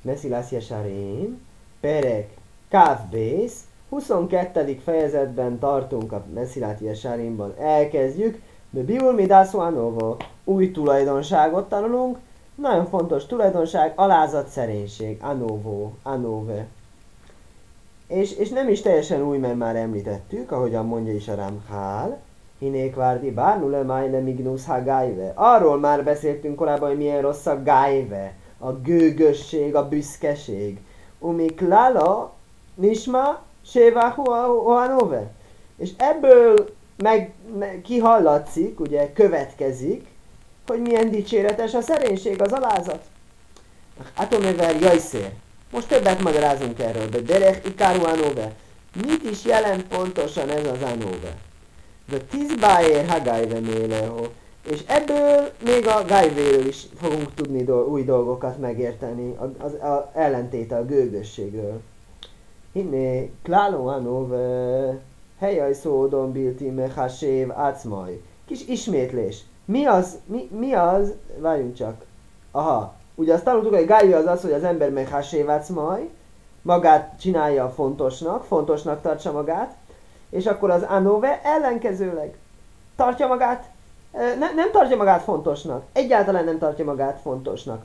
Mesilas Yesharim, Perek, Káv Bész, 22. fejezetben tartunk a Mesilas Yesharimban. Elkezdjük, de Biul Midászó Anovo, új tulajdonságot tanulunk, nagyon fontos tulajdonság, alázat, szerénység, Anovo, Anove. És nem is teljesen új, mert már említettük, ahogyan mondja is a Ramchal, Hinékvárdi bárnule májne mignus ha gájve. Arról már beszéltünk korábban, hogy milyen rossz a gájve, a gőgösség, a büszkeség. Umiklála nisma séváhu ohanove. És ebből kihallatszik, ugye következik, hogy milyen dicséretes a szerénység, az alázat. Atomever jajszér. Most többet magyarázunk erről, de derech ikaru anove. Mit is jelent pontosan ez az anove? De tízbáér hagájve méleho. És ebből még a gájvéről is fogunk tudni új dolgokat megérteni, az ellentéte a gőgösségről. Hinné, kláló anove, helyaj szódon bilti mechasév ácmaj. Kis ismétlés. Mi az, várjunk csak. Aha, ugye azt tanultuk, hogy gájvé az az, hogy az ember mechasév ácmaj, magát csinálja fontosnak tartsa magát, és akkor az anove ellenkezőleg tartja magát, nem tartja magát fontosnak, egyáltalán nem tartja magát fontosnak,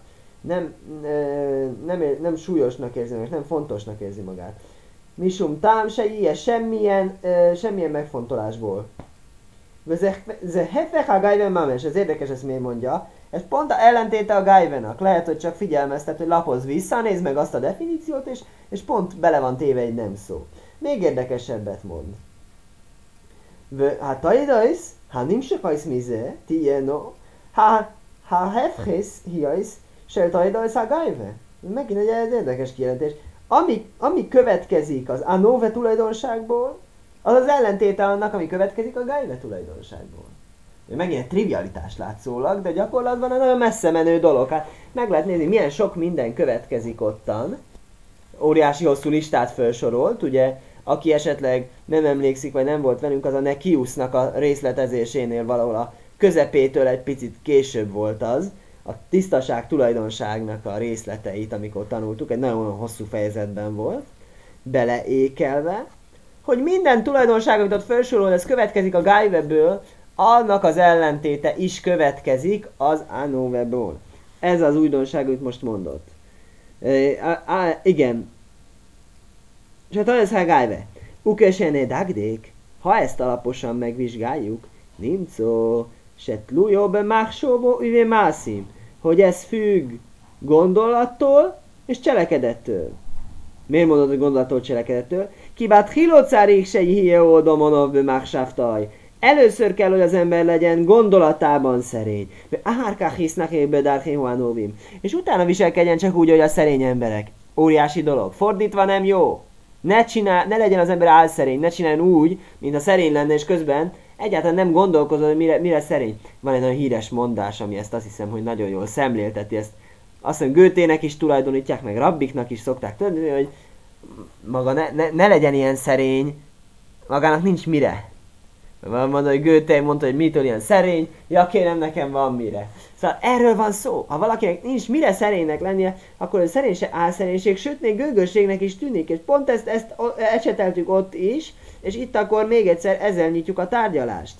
nem súlyosnak érzi magát, nem fontosnak érzi magát. Misum tám se ilyen semmilyen megfontolásból. Ze hefech a gájven mames, ez érdekes, ezt miért mondja. Ez pont a ellentéte a gájvenak. Lehet, hogy csak figyelmeztet, hogy lapozz vissza, nézd meg azt a definíciót, és pont bele van téve egy nem szó. Még érdekesebbet mond. Ha tajdajsz, ha nimsefajsz mize, tieno, ha hefhész hiajsz, se tajdajsz a gájve. Megint egy érdekes kijelentés. Ami következik az anove tulajdonságból, az az ellentéte annak, ami következik a gájve tulajdonságból. Megint egy trivialitás látszólag, de gyakorlatban egy nagyon messze menő dolog. Hát meg lehet nézni, milyen sok minden következik ottan. Óriási hosszú listát felsorolt, ugye, aki esetleg nem emlékszik, vagy nem volt velünk, az a Nekiusnak a részletezésénél valahol a közepétől egy picit később volt az, a tisztaság tulajdonságnak a részleteit, amikor tanultuk, egy nagyon hosszú fejezetben volt, beleékelve, hogy minden tulajdonság, amit ott felsorol, ez következik a gájveből, annak az ellentéte is következik az anoveből. Ez az újdonság, amit most mondott. Igen. És hát ez a gájve. Ukesene dagdék, ha ezt alaposan megvizsgáljuk, nimco, se tlujó be machsóbó üvé mászim, hogy ez függ gondolattól és cselekedettől. Miért mondod, hogy gondolattól, cselekedettől? Kibát hilocárik se hieo domonov be machsávtaj. Először kell, hogy az ember legyen gondolatában szerény. És utána viselkedjen csak úgy, hogy a szerény emberek. Óriási dolog. Fordítva nem jó. Ne legyen az ember álszerény, ne csináljon úgy, mint a szerény lenne, és közben egyáltalán nem gondolkozol, hogy mire szerény. Van egy nagyon híres mondás, ami ezt azt hiszem, hogy nagyon jól szemlélteti. Ezt azt hiszem Goethének is tulajdonítják, meg rabbiknak is szokták tudni, hogy maga ne legyen ilyen szerény, magának nincs mire. Mondta, hogy Goethe mondta, hogy mitől ilyen szerény, ja kérem, nekem van mire. Szóval erről van szó. Ha valakinek nincs mire szerénynek lennie, akkor a álszerénység, sőt még gőgösségnek is tűnik. És pont ezt ecseteltük ott is, és itt akkor még egyszer ezzel nyitjuk a tárgyalást.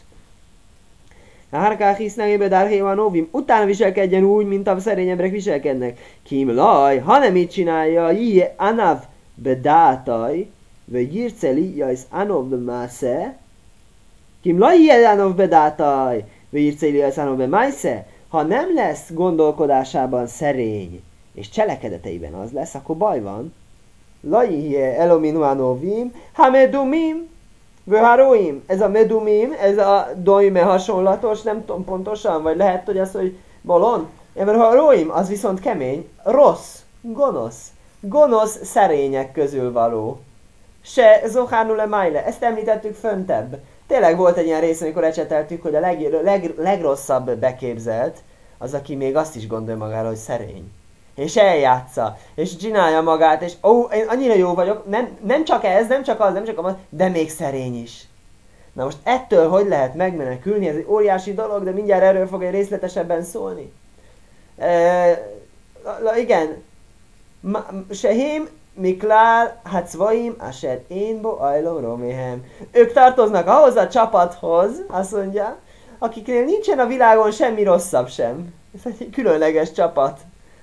Utána viselkedjen úgy, mint a szerény emberek viselkednek. Kim laj, ha nem így csinálja, jé anav bedátaj, vagy jirceli jajsz anov bemásze, Kim laj anov bedátaj, vagy jirceli jajsz anov bemásze, ha nem lesz gondolkodásában szerény, és cselekedeteiben az lesz, akkor baj van. Lajje elominu anovim, ha medumim, vöharoim. Ez a medumim, ez a doime hasonlatos, nem tudom pontosan, vagy lehet, hogy az, hogy bolond. Vöharoim, az viszont kemény, rossz, gonosz szerények közül való. Se zohánule májle, ezt említettük föntebb. Tényleg volt egy ilyen rész, amikor ecseteltük, hogy a legrosszabb beképzelt, az, aki még azt is gondolja magára, hogy szerény. És eljátsza, és csinálja magát, és én annyira jó vagyok, nem csak ez, nem csak az, de még szerény is. Na most ettől hogy lehet megmenekülni? Ez egy óriási dolog, de mindjárt erről fog egy részletesebben szólni. Igen, Sehim miklál hatzvaim asher én bo ajlom roméhem. Ők tartoznak ahhoz a csapathoz, azt mondja, akiknél nincsen a világon semmi rosszabb sem. Ez egy különleges csapat.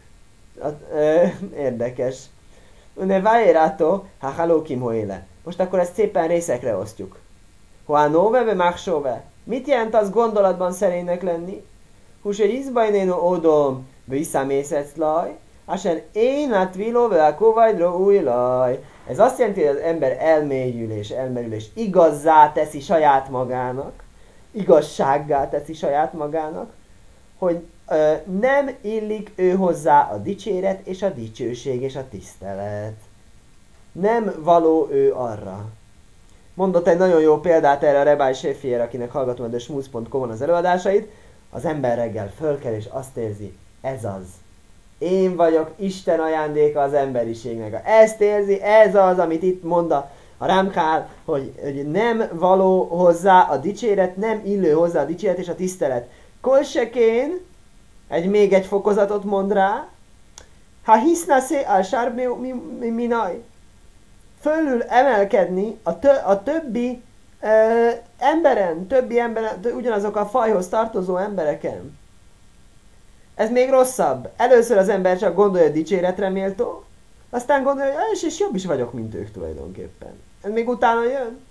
Érdekes. Ne vájérátó, ha halókim hoéle. Most akkor ezt szépen részekre osztjuk. Hoánóve ve máksóve. Mit jelent az gondolatban szerénynek lenni? Húse izbajnénu ódom, visszamészeclaj, asen én a tvilóve a kovajdra újlaj. Ez azt jelenti, hogy az ember elmerül és igazzá teszi saját magának, igazsággá teszi saját magának, hogy nem illik ő hozzá a dicséret és a dicsőség és a tisztelet. Nem való ő arra. Mondott egy nagyon jó példát erre a Rabbi Sheffier, akinek hallgatom a thesmooth.com-on az előadásait. Az ember reggel fölkel és azt érzi, ez az. Én vagyok Isten ajándéka az emberiségnek. Ezt érzi, ez az, amit itt mond a Ramchal, hogy nem való hozzá a dicséret, nem illő hozzá a dicséret és a tisztelet. Kolsekén, még egy fokozatot mond rá, ha hisznászé al sárb minaj, fölül emelkedni a többi emberen, ugyanazok a fajhoz tartozó embereken. Ez még rosszabb. Először az ember csak gondolja, hogy dicséretre méltó, aztán gondolja, hogy és jobb is vagyok, mint ők tulajdonképpen. Ez még utána jön.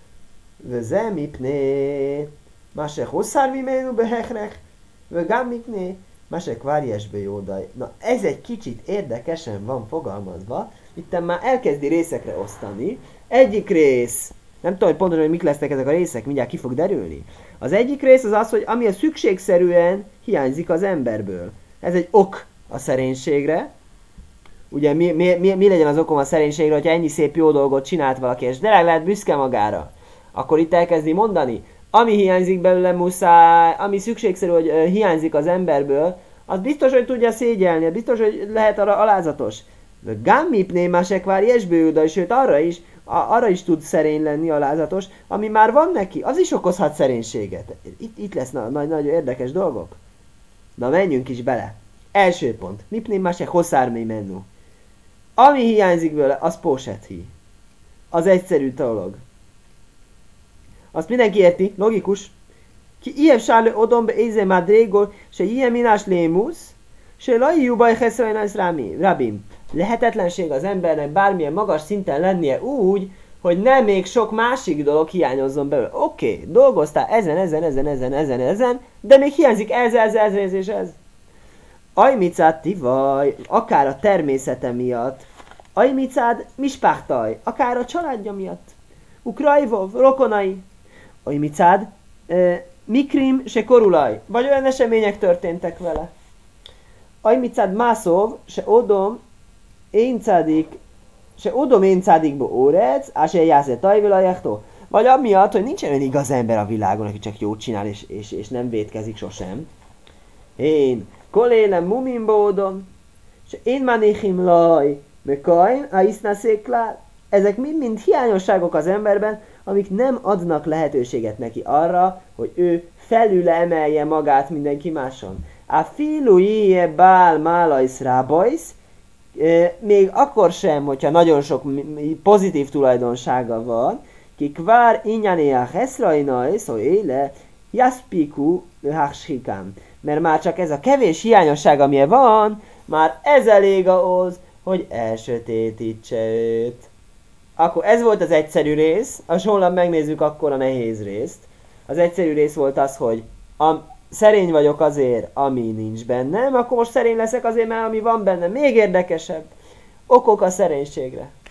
Vözemipné, mase hosszár viménu behechrech, vögámipné, mase kvárjesbe jódaj. Na, ez egy kicsit érdekesen van fogalmazva. Itten már elkezdi részekre osztani. Egyik rész, nem tudom, hogy pontosan, hogy mik lesznek ezek a részek, mindjárt ki fog derülni. Az egyik rész az az, hogy ami a szükségszerűen hiányzik az emberből. Ez egy ok a szerénységre. Ugye mi legyen az okom a szerénységre, hogyha ennyi szép jó dolgot csinált valaki, és de lehet büszke magára. Akkor itt elkezdi mondani, ami hiányzik belőle muszáj, ami szükségszerű, hogy hiányzik az emberből, az biztos, hogy tudja szégyelni, biztos, hogy lehet arra alázatos. De gammipné másekvár jesbőda, sőt arra is tud szerény lenni, alázatos, ami már van neki, az is okozhat szerénységet. Itt lesz nagyon érdekes dolgok. Na, menjünk is bele. Első pont. Mipné másek hosszármé mennu. Ami hiányzik bőle, az pósethí. Az egyszerű dolog. Azt mindenki érti, logikus. Ki ilyen sárlő odombe éze madrégol, se ilyen minás lémusz, se lajjú baj heszrajnajsz rabim. Lehetetlenség az embernek bármilyen magas szinten lennie úgy, hogy nem még sok másik dolog hiányozzon belőle. Oké, dolgoztál ezen, de még hiányzik ez és ez. Ajmicád tivaj, akár a természete miatt. Ajmicád mispáhtaj, akár a családja miatt. Ukrajvov, rokonai. Ajmicád mikrim se korulaj, vagy olyan események történtek vele. Ajmicád mászov, se odom én cádikba órec, se jászé tajvilajektó. Vagy amiatt, hogy nincsen olyan igaz ember a világon, aki csak jót csinál és nem vétkezik sosem. Én kolélem mumimbódom, és én manéhim laj, mekain, a isznászéklál. Ezek mind hiányosságok az emberben, amik nem adnak lehetőséget neki arra, hogy ő felül emelje magát mindenki máson. A filuie bál málajsz rábajsz, még akkor sem, hogyha nagyon sok pozitív tulajdonsága van, ki kvár inyanéa heszrajnajsz, hogy éle, jaspiku hachsikám. Mert már csak ez a kevés hiányosság, amilyen van, már ez elég ahhoz, hogy elsötétítse őt. Akkor ez volt az egyszerű rész, a holnap megnézzük akkor a nehéz részt. Az egyszerű rész volt az, hogy szerény vagyok azért, ami nincs bennem, akkor most szerény leszek azért, mert ami van bennem még érdekesebb. Okok a szerénységre.